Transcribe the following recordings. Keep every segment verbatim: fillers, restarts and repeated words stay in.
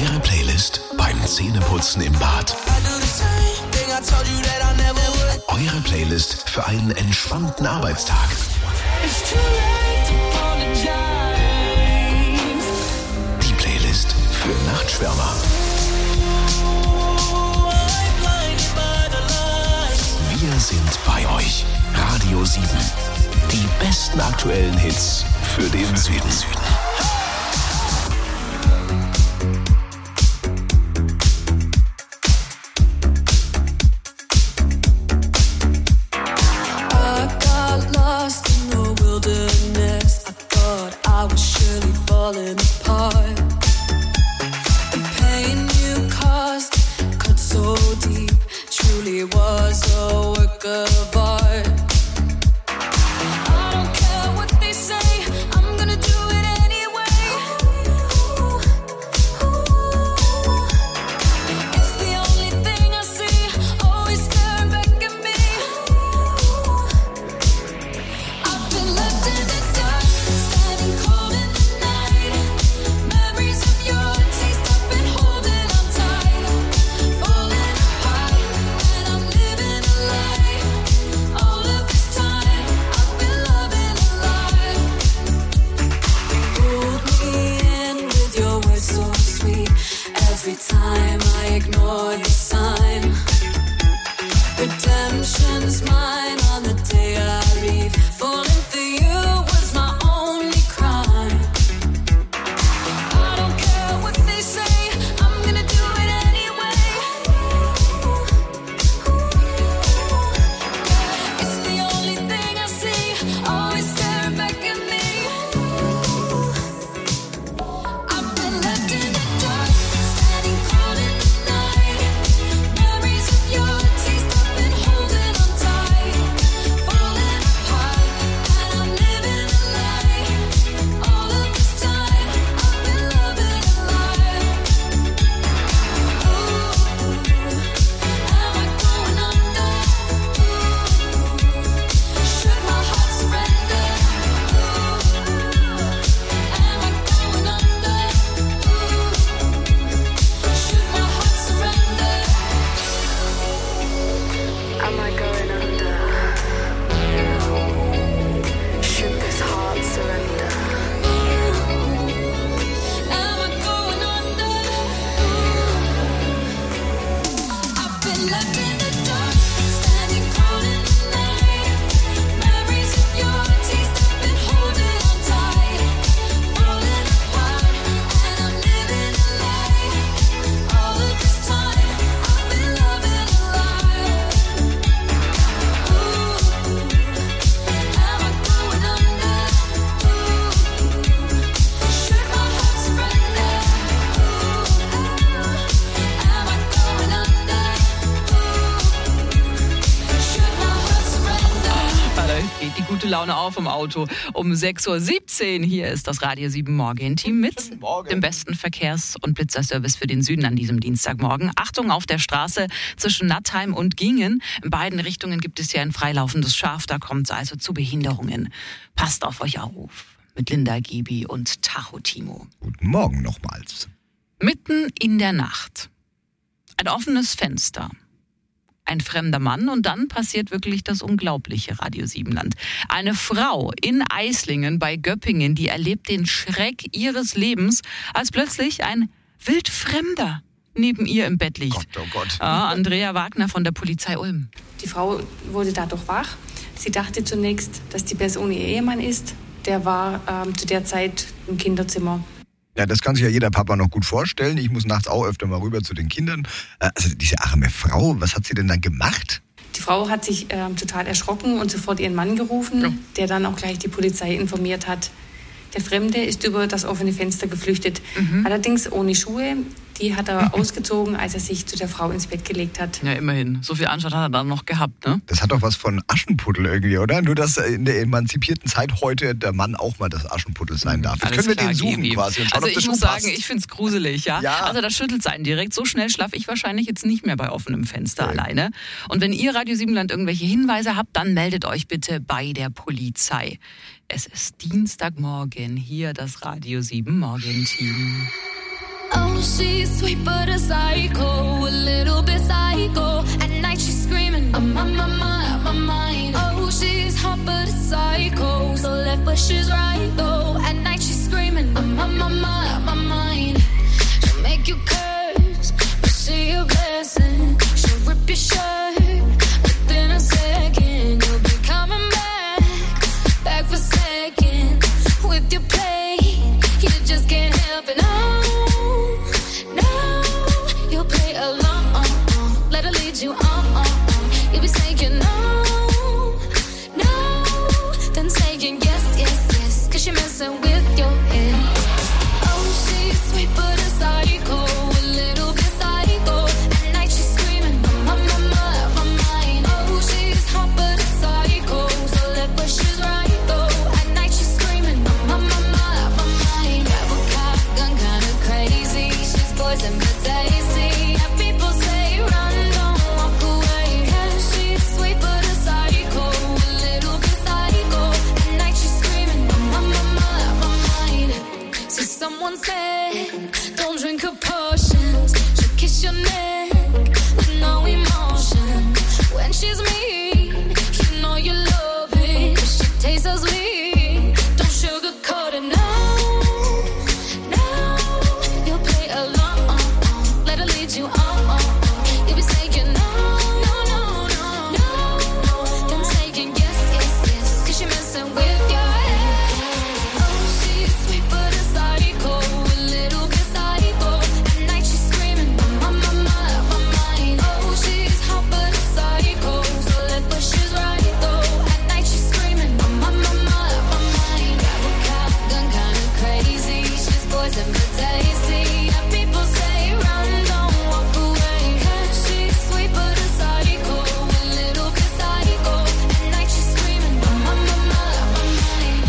Eure Playlist beim Zähneputzen im Bad. Eure Playlist für einen entspannten Arbeitstag. Die Playlist für Nachtschwärmer. Wir sind bei euch. Radio sieben. Die besten aktuellen Hits für den Süden. Laune auf im Auto. Um sechs Uhr siebzehn hier ist das Radio sieben Morgen-Team mit dem besten Verkehrs- und Blitzerservice für den Süden an diesem Dienstagmorgen. Achtung auf der Straße zwischen Nattheim und Gingen. In beiden Richtungen gibt es ja ein freilaufendes Schaf, da kommt es also zu Behinderungen. Passt auf euch auf. Mit Linda Gibi und Tacho Timo. Guten Morgen nochmals. Mitten in der Nacht. Ein offenes Fenster. Ein fremder Mann und dann passiert wirklich das unglaubliche Radio Siebenland. Eine Frau in Eislingen bei Göppingen, die erlebt den Schreck ihres Lebens, als plötzlich ein Wildfremder neben ihr im Bett liegt. Gott, oh Gott. Ja, Andrea Wagner von der Polizei Ulm. Die Frau wurde dadurch wach. Sie dachte zunächst, dass die Person ihr Ehemann ist. Der war ähm, zu der Zeit im Kinderzimmer. Ja, das kann sich ja jeder Papa noch gut vorstellen. Ich muss nachts auch öfter mal rüber zu den Kindern. Also diese arme Frau, was hat sie denn dann gemacht? Die Frau hat sich ähm, total erschrocken und sofort ihren Mann gerufen, ja. der dann auch gleich die Polizei informiert hat. Der Fremde ist über das offene Fenster geflüchtet, mhm. allerdings ohne Schuhe. Die hat er ausgezogen, als er sich zu der Frau ins Bett gelegt hat. Ja, immerhin. So viel Anstand hat er dann noch gehabt, ne? Das hat doch was von Aschenputtel irgendwie, oder? Nur, dass in der emanzipierten Zeit heute der Mann auch mal das Aschenputtel sein darf. Jetzt können wir klar, den suchen Gibi. quasi und schauen, Also ob das ich muss passt. sagen, ich finde es gruselig, ja? ja. Also das schüttelt einen direkt. So schnell schlafe ich wahrscheinlich jetzt nicht mehr bei offenem Fenster okay. alleine. Und wenn ihr Radio Siebenland irgendwelche Hinweise habt, dann meldet euch bitte bei der Polizei. Es ist Dienstagmorgen, hier das Radio sieben Morgen-Team. Oh. Oh, she's sweet but a psycho, a little bit psycho. At night she's screaming, I'm on my mind, my mind. Oh, she's hot but a psycho, so left but she's right though. At night she's screaming, I'm on my mind, my mind. She'll make you curse, but she a blessing. She'll rip your shirt within a second. You'll be coming back, back for seconds with your play. You just can't help it. No, no, you'll play along. Let her lead you on. You'll be saying no, no, then saying yes, yes, yes, 'cause you're messing with your head. Oh, she's sweet but a psycho, a little bit psycho. At night she's screaming, my, my, my, my mind. Oh, she's hot but a psycho, so left but she's right though. At night she's screaming, my, my, my, my, my mind. Grab a cop gun, kinda crazy. She's poison but tasty. Yeah, people say run, don't walk away. Yeah, she's sweet but a psycho, a little bit psycho. At night she's screaming, my, my, my, my, my mind. So someone said, don't drink her potions. She'll kiss your neck with no emotion. When she's mean, you know you love it. She tastes so sweet, don't sugarcoat it. No, no, you'll play along. Let her lead you on. You'll be saying no, no, no, no, no. Then saying yes, yes, yes, 'cause you're messing with your head. Oh, she's sweet but a psycho, a little bit psycho. At night she's screaming, my, my, my, my mind. Oh, she's hot but a psycho, so left but she's right though. At night she's screaming, my, my, my, my, my mind. Grab a cop gun, kinda crazy. She's poison but tasty. Yeah, people say run, don't walk away. 'Cause she's sweet but a psycho, a little bit psycho. At night she's screaming, my, my, my, my, my mind.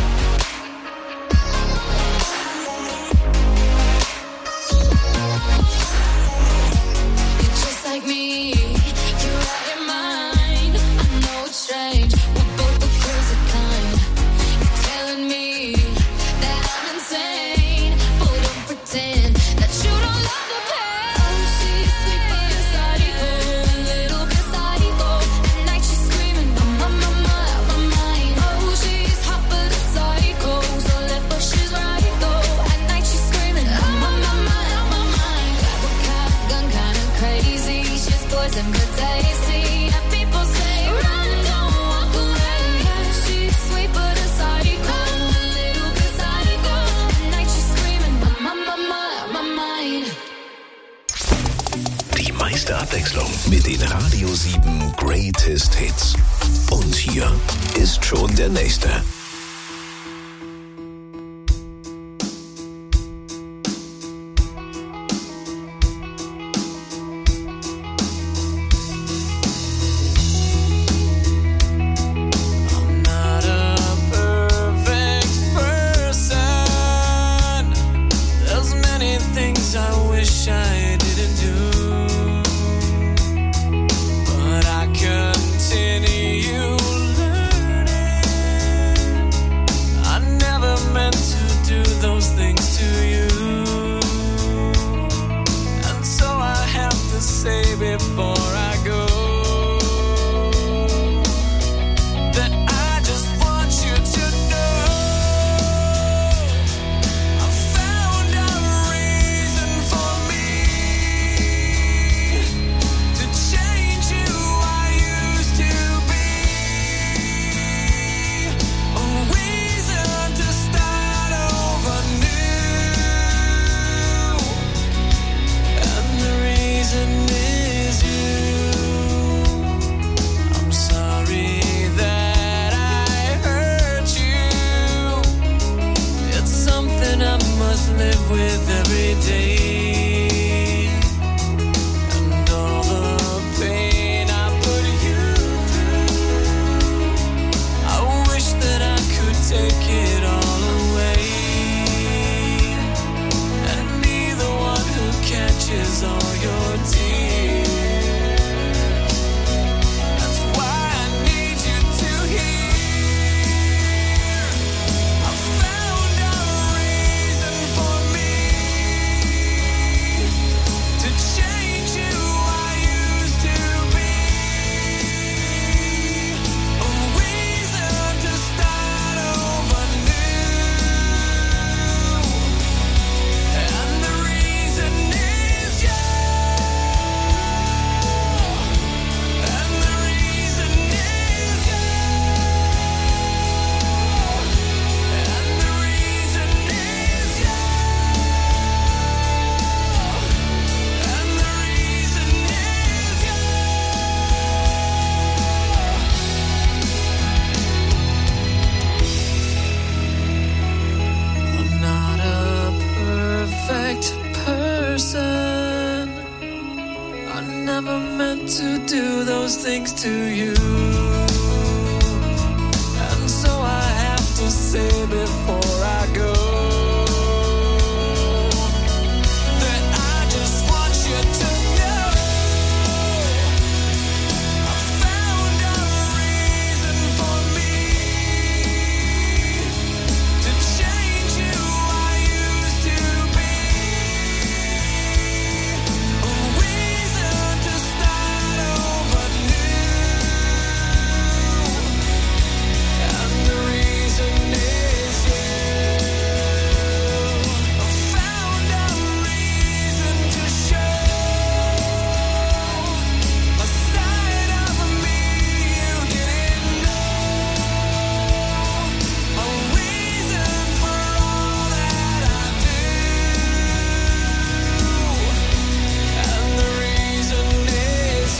You're just like me, you're out your mind. I know it's strange, we're both the crazy kind. You're telling me that I'm insane, but don't pretend that you don't love the pain. Oh, she's sweet but a psycho, a little bit psycho. At night she's screaming, my, my, my, my mind. Oh, she's hot but a psycho, so left but she's right though. At night she's screaming, my, my, my, my mind. Grab a cop gun, kinda crazy. She's poison but tasty. Yeah, people say run, don't walk away. Yeah, she's sweet but a psycho, a little bit psycho. At night she's screaming, my, my, my, my, my mind. Die meiste Abwechslung mit den Radio sieben Greatest Hits. Und hier ist schon der nächste. I'm not a perfect person. There's many things I wish I didn't do, but I continue learning. I never meant to do those things to you, and so I have to say before I go that I just want you to know I found a reason for me to change who I used to be, a reason to start over new, and the reason is you. to do those things to you. And so I have to say before I go that I just want you to know I found a reason for me to change who I used to be. A reason to start over new. And the reason is you. I found a reason to show a side of me you didn't know. A reason for all that I do. And the reason is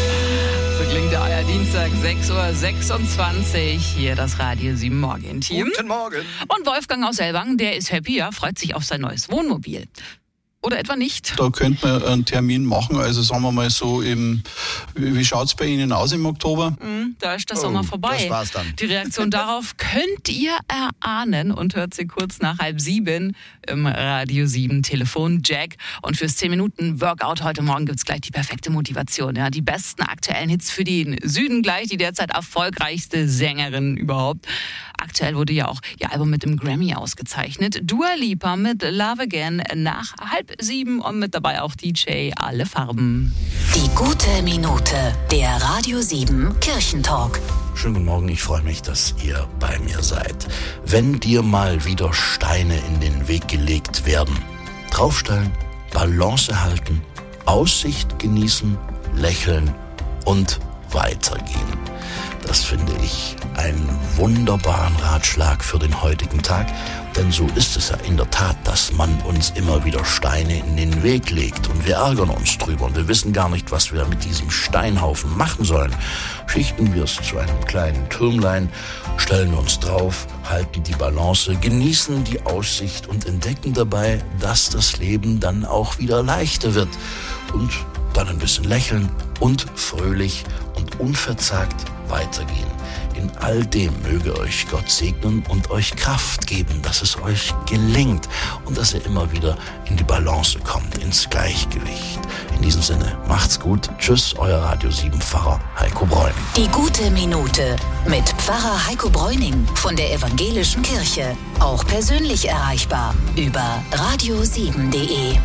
you. So klingt der Eier Dienstag, sechs Uhr sechsundzwanzig. Hier das Radio sieben Morgen-Team. Guten Morgen. Und Wolfgang aus Ellwangen, der ist happy, ja, freut sich auf sein neues Wohnmobil. Oder etwa nicht? Da könnte man einen Termin machen, also sagen wir mal so, im, wie schaut es bei Ihnen aus im Oktober? Hm, da ist der Sommer vorbei. das war's dann. Die Reaktion darauf könnt ihr erahnen und hört sie kurz nach halb sieben im Radio sieben Telefon Jack. Und fürs zehn Minuten Workout heute Morgen gibt's gleich die perfekte Motivation. Ja, die besten aktuellen Hits für den Süden gleich, die derzeit erfolgreichste Sängerin überhaupt. Aktuell wurde ja auch ihr Album mit dem Grammy ausgezeichnet. Dua Lipa mit Love Again nach halb sieben und mit dabei auch D J Alle Farben. Die gute Minute, der Radio sieben Kirchentalk. Schönen guten Morgen, ich freue mich, dass ihr bei mir seid. Wenn dir mal wieder Steine in den Weg gelegt werden, draufstellen, Balance halten, Aussicht genießen, lächeln und weitergehen. Das finde ich einen wunderbaren Ratschlag für den heutigen Tag, denn so ist es ja in der Tat, dass man uns immer wieder Steine in den Weg legt und wir ärgern uns drüber und wir wissen gar nicht, was wir mit diesem Steinhaufen machen sollen. Schichten wir es zu einem kleinen Türmlein, stellen uns drauf, halten die Balance, genießen die Aussicht und entdecken dabei, dass das Leben dann auch wieder leichter wird und dann ein bisschen lächeln und fröhlich und unverzagt weitergehen. In all dem möge euch Gott segnen und euch Kraft geben, dass es euch gelingt und dass ihr immer wieder in die Balance kommt, ins Gleichgewicht. In diesem Sinne, macht's gut. Tschüss, euer Radio sieben Pfarrer Heiko Bräuning. Die gute Minute mit Pfarrer Heiko Bräuning von der Evangelischen Kirche. Auch persönlich erreichbar über radio sieben punkt de.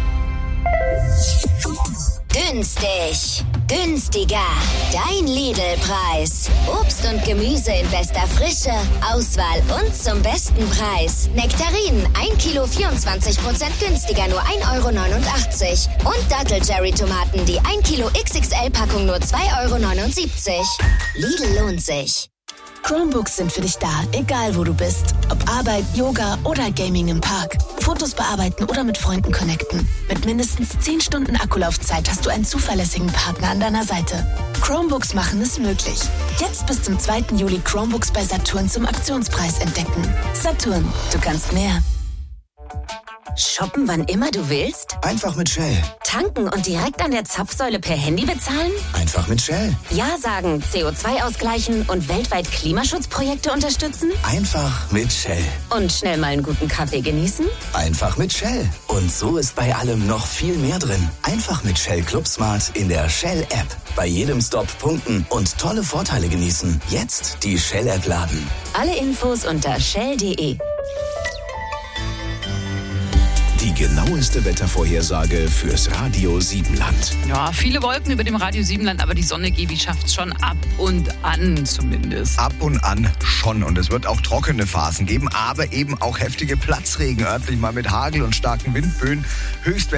Günstig, günstiger, dein Lidl-Preis. Obst und Gemüse in bester Frische, Auswahl und zum besten Preis. Nektarinen, ein Kilo vierundzwanzig Prozent günstiger, nur ein Euro neunundachtzig. Und Dattel-Cherry-Tomaten, die ein Kilo X X L-Packung nur zwei Euro neunundsiebzig. Lidl lohnt sich. Chromebooks sind für dich da, egal wo du bist. Ob Arbeit, Yoga oder Gaming im Park. Fotos bearbeiten oder mit Freunden connecten. Mit mindestens zehn Stunden Akkulaufzeit hast du einen zuverlässigen Partner an deiner Seite. Chromebooks machen es möglich. Jetzt bis zum zweiten Juli Chromebooks bei Saturn zum Aktionspreis entdecken. Saturn, du kannst mehr. Shoppen, wann immer du willst? Einfach mit Shell. Tanken und direkt an der Zapfsäule per Handy bezahlen? Einfach mit Shell. Ja sagen, C O zwei ausgleichen und weltweit Klimaschutzprojekte unterstützen? Einfach mit Shell. Und schnell mal einen guten Kaffee genießen? Einfach mit Shell. Und so ist bei allem noch viel mehr drin. Einfach mit Shell Club Smart in der Shell-App. Bei jedem Stop punkten und tolle Vorteile genießen. Jetzt die Shell-App laden. Alle Infos unter shell punkt de. Die genaueste Wettervorhersage fürs Radio sieben Land. Ja, viele Wolken über dem Radio sieben Land, aber die Sonne, Gebi, schafft es schon ab und an zumindest. Ab und an schon. Und es wird auch trockene Phasen geben, aber eben auch heftige Platzregen, örtlich mal mit Hagel und starken Windböen. Höchstwert